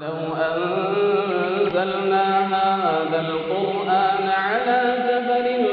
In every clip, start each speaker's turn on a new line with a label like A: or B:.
A: لو أنزلنا هذا القرآن على جبل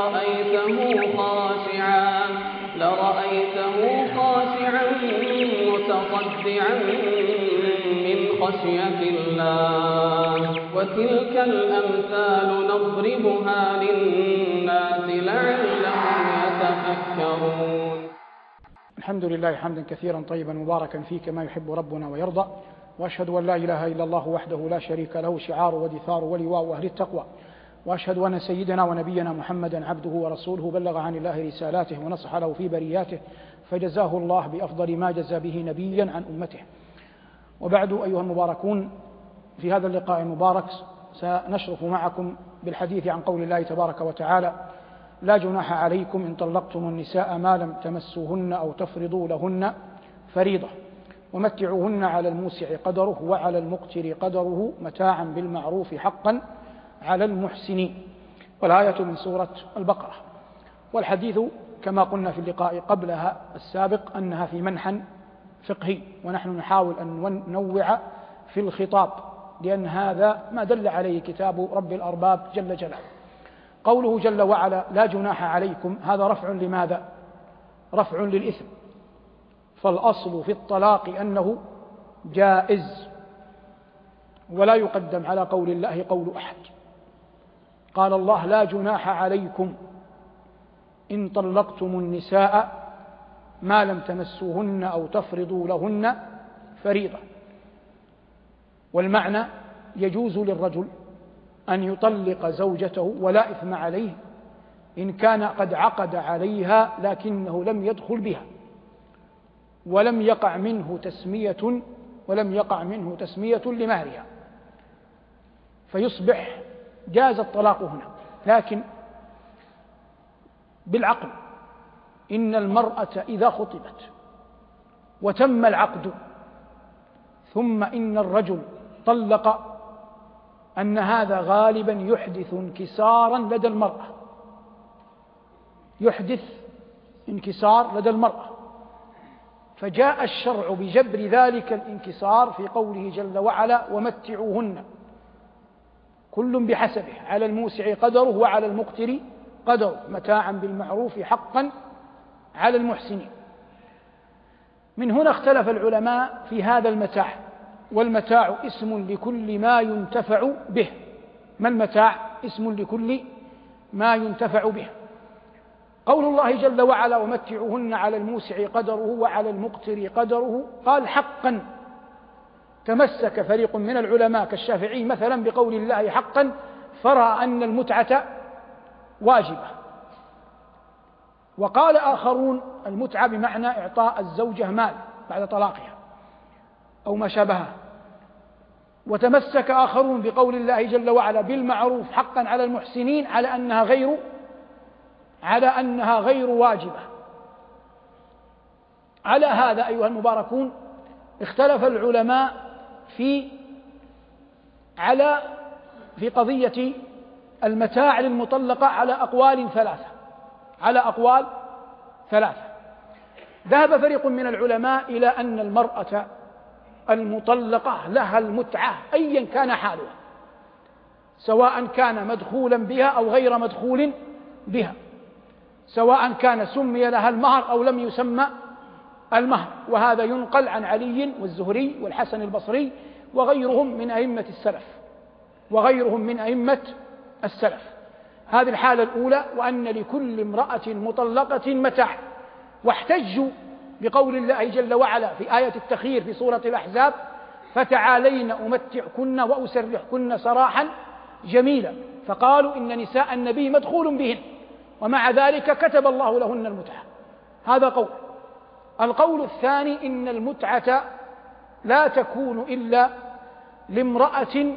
A: لرأيته خاشعا متصدعا من خشية الله وتلك الأمثال نضربها للناس لعلهم يتفكرون.
B: الحمد لله حمدا كثيرا طيبا مباركا فيه كما يحب ربنا ويرضى، وأشهد أن لا إله إلا الله وحده لا شريك له شعار ودثار ولواء أهل التقوى، وأشهد أن سيدنا ونبينا محمدا عبده ورسوله بلغ عن الله رسالاته ونصح له في برياته، فجزاه الله بأفضل ما جزى به نبيا عن أمته. وبعد أيها المباركون، في هذا اللقاء المبارك سنشرف معكم بالحديث عن قول الله تبارك وتعالى: لا جناح عليكم إن طلقتم النساء ما لم تمسوهن أو تفرضوا لهن فريضة ومتعوهن على الموسع قدره وعلى المقتر قدره متاعا بالمعروف حقا على المحسنين. والآية من سورة البقرة. والحديث كما قلنا في اللقاء قبلها السابق أنها في منحى فقهي، ونحن نحاول أن ننوع في الخطاب، لأن هذا ما دل عليه كتاب رب الأرباب جل جلاله. قوله جل وعلا لا جناح عليكم، هذا رفع لماذا؟ رفع للإثم، فالأصل في الطلاق أنه جائز، ولا يقدم على قول الله قول أحد. قال الله لا جناح عليكم إن طلقتم النساء ما لم تمسوهن أو تفرضوا لهن فريضة. والمعنى يجوز للرجل أن يطلق زوجته ولا إثم عليه إن كان قد عقد عليها لكنه لم يدخل بها ولم يقع منه تسمية لمهرها، فيصبح جاز الطلاق هنا. لكن بالعقل إن المرأة إذا خطبت وتم العقد ثم إن الرجل طلق، أن هذا غالبا يحدث انكسارا لدى المرأة، فجاء الشرع بجبر ذلك الانكسار في قوله جل وعلا ومتعوهن، كل بحسبه، على الموسع قدره وعلى المقتر قدره متاعا بالمعروف حقا على المحسنين. من هنا اختلف العلماء في هذا المتاع، والمتاع اسم لكل ما ينتفع به. ما المتاع؟ اسم لكل ما ينتفع به. قول الله جل وعلا ومتعوهن على الموسع قدره وعلى المقتر قدره، قال حقا. تمسك فريق من العلماء كالشافعي مثلا بقول الله حقا، فرأى أن المتعة واجبة. وقال آخرون المتعة بمعنى إعطاء الزوجة مال بعد طلاقها أو ما شابهه. وتمسك آخرون بقول الله جل وعلا بالمعروف حقا على المحسنين على أنها غير واجبة. على هذا أيها المباركون اختلف العلماء في قضية المتاع للمطلقة على أقوال ثلاثة. ذهب فريق من العلماء إلى أن المرأة المطلقة لها المتعة أيا كان حالها، سواء كان مدخولا بها أو غير مدخول بها، سواء كان سمي لها المهر أو لم يسمى المهر. وهذا ينقل عن علي والزهري والحسن البصري وغيرهم من أئمة السلف. هذه الحالة الأولى، وأن لكل امرأة مطلقة متاع. واحتجوا بقول الله جل وعلا في آية التخيير في سورة الأحزاب فتعالين أمتعكن وأسرحكن سراحا جميلا، فقالوا إن نساء النبي مدخول بهن ومع ذلك كتب الله لهن المتعة. هذا قول. القول الثاني إن المتعة لا تكون إلا لامرأة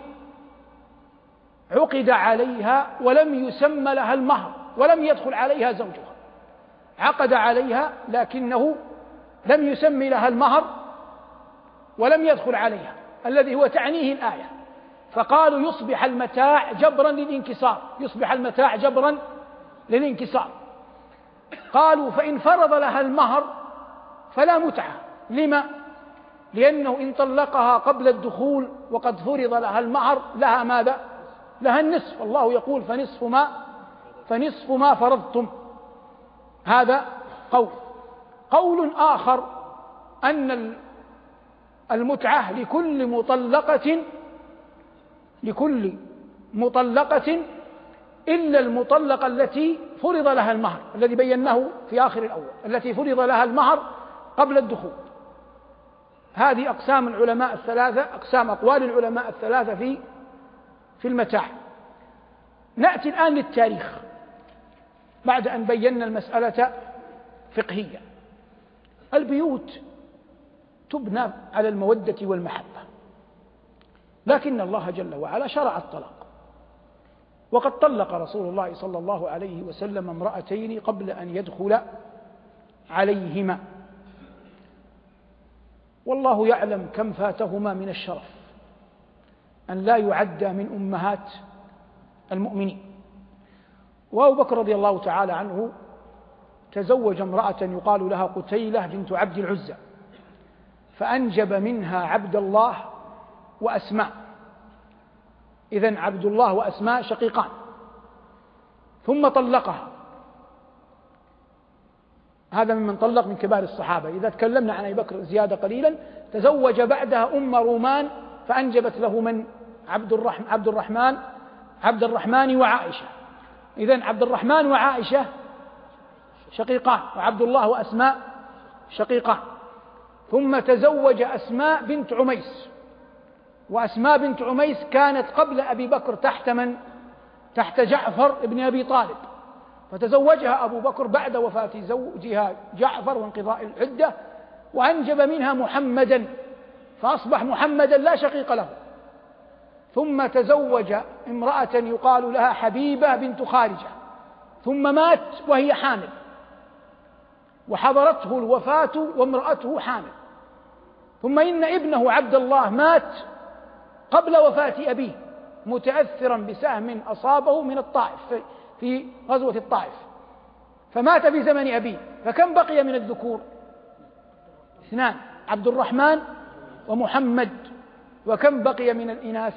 B: عقد عليها ولم يسمى لها المهر ولم يدخل عليها زوجها، عقد عليها لكنه لم يسمي لها المهر ولم يدخل عليها، الذي هو تعنيه الآية. فقالوا يصبح المتاع جبرا للانكسار. قالوا فإن فرض لها المهر فلا متعة. لما؟ لأنه إن طلقها قبل الدخول وقد فرض لها المهر لها ماذا؟ لها النصف. الله يقول فنصف ما فرضتم. هذا قول آخر أن المتعة لكل مطلقة إلا المطلقة التي فرض لها المهر، الذي بيناه في آخر الأول، التي فرض لها المهر قبل الدخول. هذه أقسام العلماء الثلاثة، أقسام أقوال العلماء الثلاثة في المتاع. نأتي الآن للتاريخ بعد أن بينا المسألة فقهيا. البيوت تبنى على المودة والمحبة، لكن الله جل وعلا شرع الطلاق، وقد طلق رسول الله صلى الله عليه وسلم امرأتين قبل أن يدخل عليهما، والله يعلم كم فاتهما من الشرف أن لا يعدى من أمهات المؤمنين. وأبو بكر رضي الله تعالى عنه تزوج امرأة يقال لها قتيلة بنت عبد العزى، فأنجب منها عبد الله وأسماء. إذن عبد الله وأسماء شقيقان، ثم طلقها. هذا ممن طلق من كبار الصحابة. إذا تكلمنا عن أبي بكر زيادة قليلا، تزوج بعدها أم رومان فأنجبت له من عبد الرحمن وعائشة. إذن عبد الرحمن وعائشة شقيقان، وعبد الله وأسماء شقيقان. ثم تزوج أسماء بنت عميس، وأسماء بنت عميس كانت قبل أبي بكر تحت من؟ تحت جعفر ابن أبي طالب، فتزوجها أبو بكر بعد وفاة زوجها جعفر وانقضاء العدة، وأنجب منها محمدا، فأصبح محمدا لا شقيق له. ثم تزوج امرأة يقال لها حبيبة بنت خارجة، ثم مات وهي حامل، وحضرته الوفاة وامرأته حامل. ثم إن ابنه عبد الله مات قبل وفاة أبيه، متأثرا بسهم أصابه من الطائف في غزوة الطائف، فمات في زمن أبيه. فكم بقي من الذكور؟ 2، عبد الرحمن ومحمد. وكم بقي من الإناث؟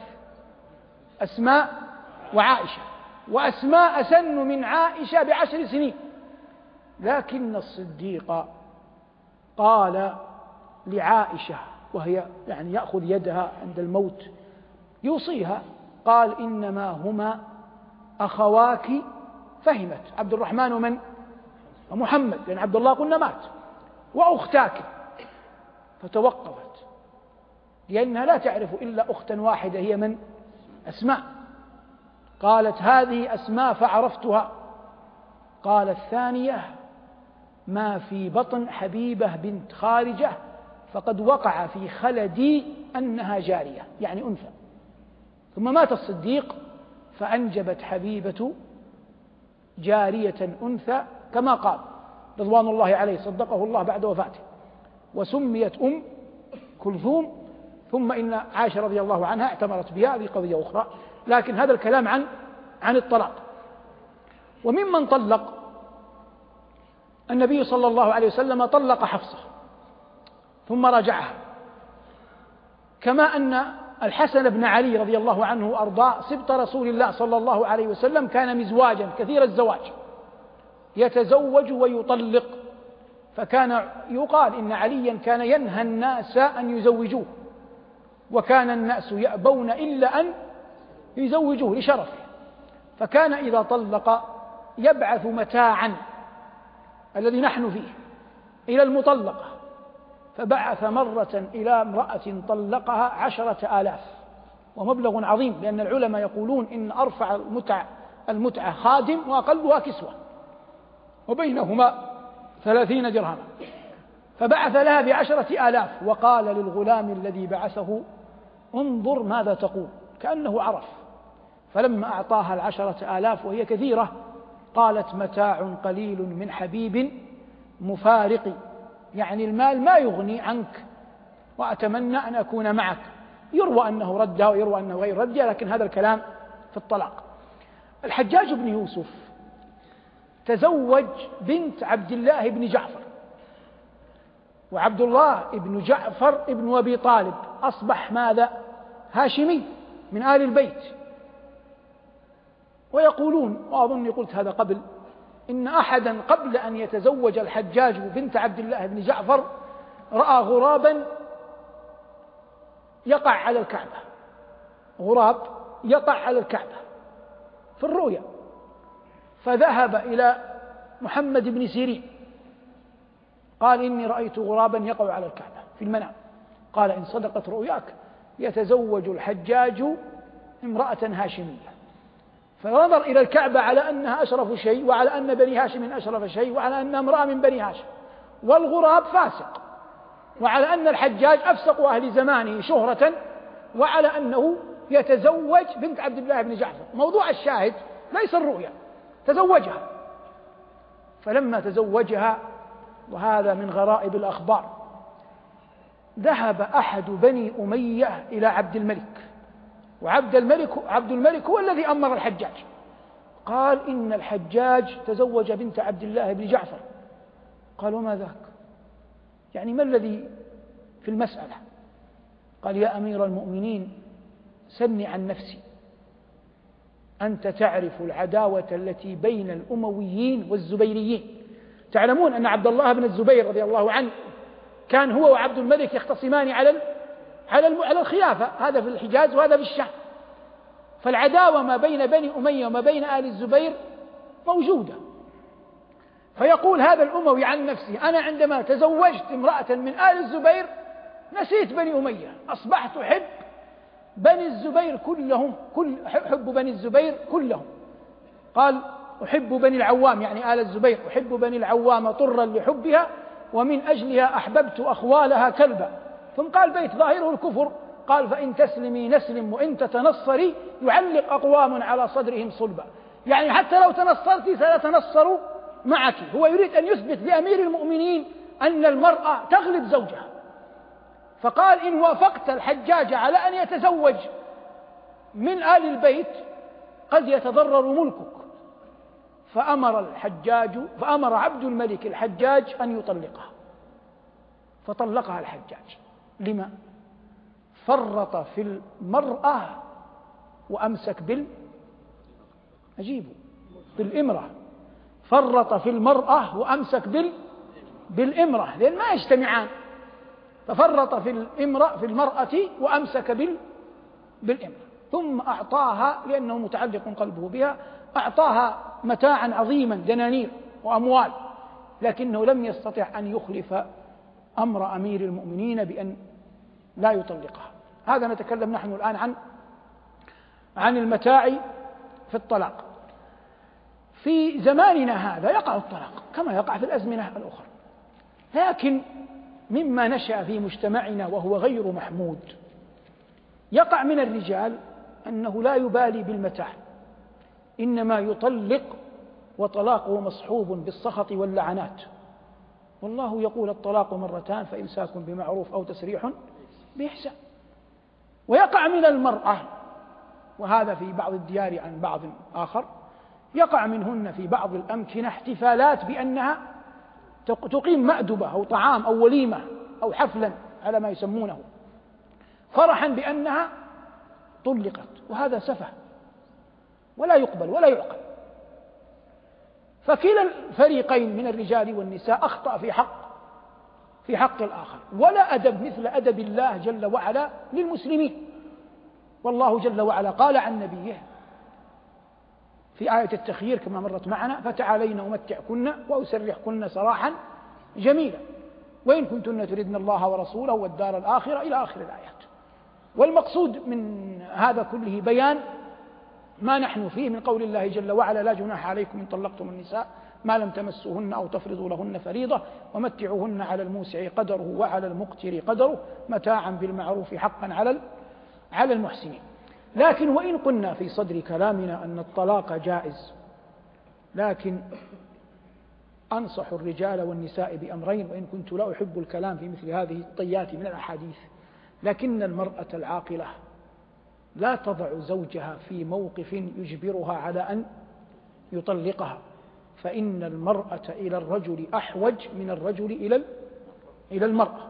B: أسماء وعائشة، وأسماء أسن من عائشة ب10 سنين. لكن الصديق قال لعائشة وهي يعني يأخذ يدها عند الموت يوصيها، قال إنما هما أخواك. فهمت عبد الرحمن ومن؟ ومحمد، لأن عبد الله قلنا مات، وأختاك. فتوقفت لأنها لا تعرف إلا أختا واحدة هي من؟ أسماء. قالت هذه أسماء فعرفتها. قال الثانية ما في بطن حبيبة بنت خارجة فقد وقع في خلدي أنها جارية، يعني أنثى. ثم مات الصديق فأنجبت حبيبة جارية أنثى كما قال رضوان الله عليه، صدقه الله بعد وفاته، وسميت أم كلثوم. ثم إن عائشة رضي الله عنها اعتمرت بها، هذه قضية أخرى. لكن هذا الكلام عن الطلاق. وممن طلق النبي صلى الله عليه وسلم طلق حفصة ثم رجعها، كما أن الحسن بن علي رضي الله عنه وأرضاه سبط رسول الله صلى الله عليه وسلم كان مزواجا كثير الزواج، يتزوج ويطلق. فكان يقال إن عليا كان ينهى الناس أن يزوجوه، وكان الناس يأبون إلا أن يزوجوه لشرفه. فكان إذا طلق يبعث متاعا الذي نحن فيه إلى المطلقة، فبعث مرة إلى امرأة طلقها 10,000، ومبلغ عظيم، لأن العلماء يقولون إن أرفع المتعة خادم وأقلها كسوة، وبينهما 30 درهما. فبعث لها ب10,000، وقال للغلام الذي بعثه انظر ماذا تقول، كأنه عرف. فلما أعطاها 10,000 وهي كثيرة قالت متاع قليل من حبيب مفارق، يعني المال ما يغني عنك، وأتمنى أن أكون معك. يروى أنه ردها ويروى أنه غير ردها، لكن هذا الكلام في الطلاق. الحجاج بن يوسف تزوج بنت عبد الله بن جعفر، وعبد الله بن جعفر بن أبي طالب أصبح ماذا؟ هاشمي من آل البيت. ويقولون، وأظني قلت هذا قبل، إن أحدا قبل أن يتزوج الحجاج بنت عبد الله بن جعفر رأى غرابا يقع على الكعبة، غراب يقع على الكعبة في الرؤيا، فذهب إلى محمد بن سيرين قال: إني رأيت غرابا يقع على الكعبة في المنام. قال: إن صدقت رؤياك يتزوج الحجاج امرأة هاشمية. فنظر إلى الكعبة على أنها أشرف شيء، وعلى أن بني هاشم أشرف شيء، وعلى أنها امرأة من بني هاشم، والغراب فاسق، وعلى أن الحجاج أفسق أهل زمانه شهرة، وعلى أنه يتزوج بنت عبد الله بن جعفر. موضوع الشاهد ليس الرؤيا، تزوجها. فلما تزوجها، وهذا من غرائب الأخبار، ذهب أحد بني أمية إلى عبد الملك، وعبد الملك هو الذي أمر الحجاج، قال: إن الحجاج تزوج بنت عبد الله بن جعفر. قال: وما ذاك؟ يعني ما الذي في المسألة؟ قال: يا أمير المؤمنين، سلني عن نفسي، أنت تعرف العداوة التي بين الأمويين والزبيريين. تعلمون أن عبد الله بن الزبير رضي الله عنه كان هو وعبد الملك يختصمان على الخلافة، هذا في الحجاز وهذا في الشام. فالعداوة ما بين بني أمية وما بين آل الزبير موجودة. فيقول هذا الأموي عن نفسه: أنا عندما تزوجت امرأة من آل الزبير نسيت بني أمية، أصبحت أحب بني الزبير كلهم، أحب بني الزبير كلهم. قال: أحب بني العوام، يعني آل الزبير، أحب بني العوام طرا لحبها، ومن أجلها أحببت أخوالها كلبا. ثم قال بيت ظاهره الكفر، قال: فإن تسلمي نسلم وإن تتنصري يعلق أقوام على صدرهم صلبا. يعني حتى لو تنصرتي سنتنصر معك. هو يريد أن يثبت لأمير المؤمنين أن المرأة تغلب زوجها. فقال: إن وافقت الحجاج على أن يتزوج من آل البيت قد يتضرر ملكك. فأمر عبد الملك الحجاج أن يطلقها، فطلقها الحجاج. لما؟ فرط في المرأة وأمسك بالإمرة. فرط في المرأة وأمسك بالإمرة، لأن ما يجتمعان. ففرط في المرأة وأمسك بالإمرة، ثم أعطاها، لأنه متعلق قلبه بها، أعطاها متاعا عظيما، دنانير وأموال، لكنه لم يستطع أن يخلف أمر أمير المؤمنين بأن لا يطلقها. هذا نتكلم نحن الآن عن المتاع في الطلاق. في زماننا هذا يقع الطلاق كما يقع في الأزمنة الأخرى، لكن مما نشأ في مجتمعنا وهو غير محمود، يقع من الرجال أنه لا يبالي بالمتاع، إنما يطلق وطلاقه مصحوب بالسخط واللعنات. والله يقول: الطلاق مرتان فإمساك بمعروف أو تسريح بإحسان. ويقع من المرأة، وهذا في بعض الديار عن بعض آخر، يقع منهن في بعض الأمكنة احتفالات بأنها تقيم مأدبة أو طعام أو وليمة أو حفلا على ما يسمونه، فرحا بأنها طلقت، وهذا سفه ولا يقبل ولا يعقل. فكلا الفريقين من الرجال والنساء أخطأ في حق الآخر، ولا أدب مثل أدب الله جل وعلا للمسلمين. والله جل وعلا قال عن نبيه في آية التخيير كما مرت معنا: فتعالين أمتعكن وأسرحكن سراحا جميلا وإن كنتن تردن الله ورسوله والدار الآخرة، إلى آخر الآيات. والمقصود من هذا كله بيان ما نحن فيه من قول الله جل وعلا: لا جناح عليكم إن طلقتم النساء ما لم تمسوهن أو تفرضوا لهن فريضة ومتعوهن على الموسع قدره وعلى المقتر قدره متاعا بالمعروف حقا على المحسنين. لكن وإن قلنا في صدر كلامنا أن الطلاق جائز، لكن أنصح الرجال والنساء بأمرين، وإن كنت لا أحب الكلام في مثل هذه الطيات من الأحاديث، لكن المرأة العاقلة لا تضع زوجها في موقف يجبرها على أن يطلقها، فإن المرأة إلى الرجل أحوج من الرجل إلى المرأة.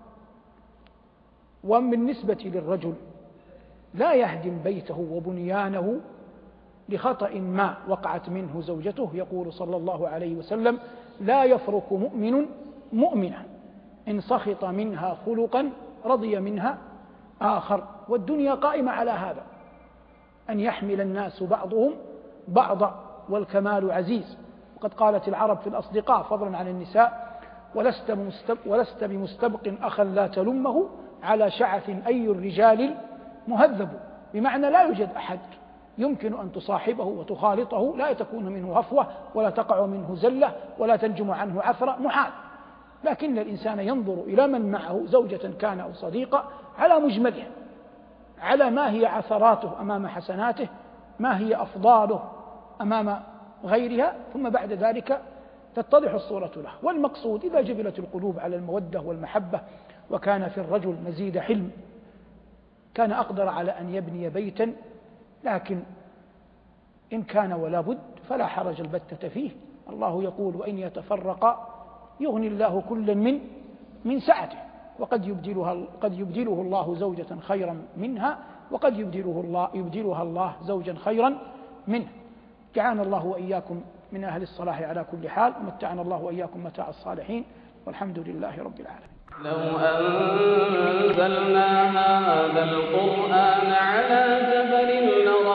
B: وبالنسبة للرجل لا يهدم بيته وبنيانه لخطأ ما وقعت منه زوجته. يقول صلى الله عليه وسلم: لا يفرق مؤمن مؤمنة إن سخط منها خلقا رضي منها آخر. والدنيا قائمة على هذا، أن يحمل الناس بعضهم بعضا، والكمال عزيز. وقد قالت العرب في الأصدقاء فضلا عن النساء: ولست بمستبق أخا لا تلمه على شعث أي الرجال مهذب. بمعنى لا يوجد أحد يمكن أن تصاحبه وتخالطه لا تكون منه هفوة ولا تقع منه زلة ولا تنجم عنه عثرة، محال. لكن الإنسان ينظر إلى من معه، زوجة كان أو صديقة، على مجمله، على ما هي عثراته أمام حسناته، ما هي أفضاله أمام غيرها، ثم بعد ذلك تتضح الصورة له. والمقصود إذا جبلت القلوب على المودة والمحبة وكان في الرجل مزيد حلم كان أقدر على أن يبني بيتا. لكن إن كان ولا بد فلا حرج البتة فيه. الله يقول: وإن يتفرقا يغني الله كلا من سعته. وقد يبدله الله زوجة خيرا منها، وقد يبدلها الله زوجا خيرا منه. جعلنا الله وإياكم من أهل الصلاح على كل حال، ومتعنا الله وإياكم متاع الصالحين، والحمد لله رب العالمين.
A: لو أنزلنا هذا القرآن على جبل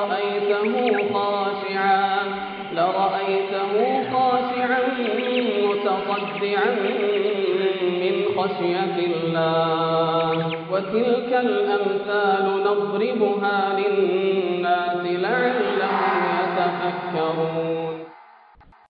A: لرأيته خاشعا متصدعا من خشية الله. وتلك الأمثال نضربها للناس لعلهم يتفكرون.